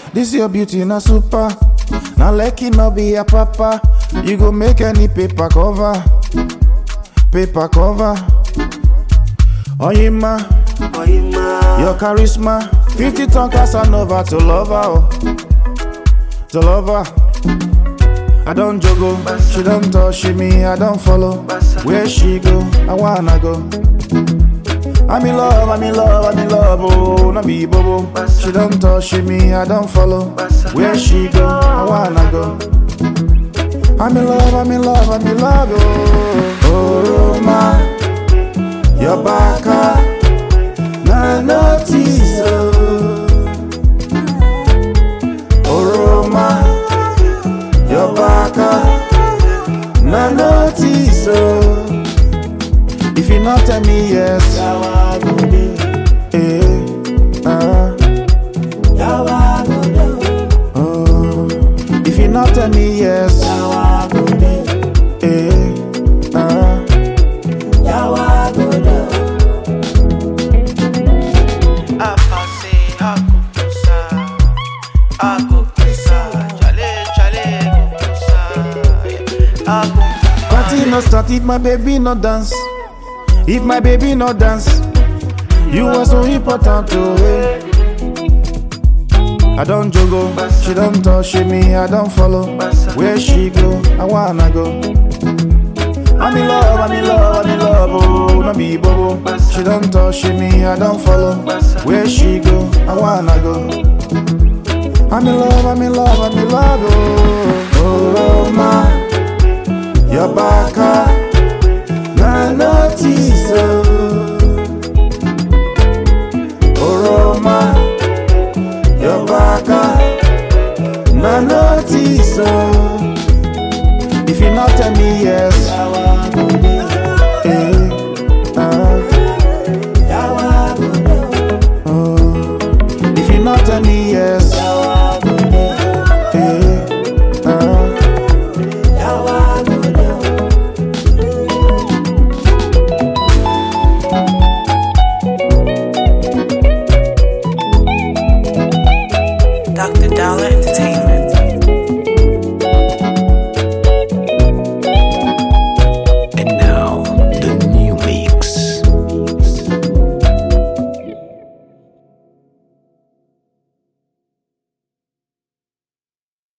This your beauty na super. Now lucky no be a papa. You go make any paper cover. Paper cover. Oyima, your charisma. 50 ton Casanova to lover, oh. To lover. I don't juggle, she don't touch me, I don't follow. Where she go, I wanna go. I'm in love, I'm in love, I'm in love, oh, no be bobo. She don't touch me, I don't follow. Where she go, I wanna go. I'm in love, I'm in love, I'm in love, oh. Oh, Roma, your back, na notice, oh. Oh, Roma, your back, na notice, oh. If you not tell me yes, oh. If you not tell me yes, party no start if my baby no dance. If my baby no dance, you are so important to her. I don't juggle, she don't touch me, I don't follow. Where she go, I wanna go. I'm in love, I'm in love, I'm in love, oh, no be bobo. She don't touch me, I don't follow. Where she go, I wanna go. I'm in love, I'm in love, I'm in love, oh. Oh, Roma, your back, na notice, oh. Oh, Roma, your back, na notice, oh. If you not tell me yes,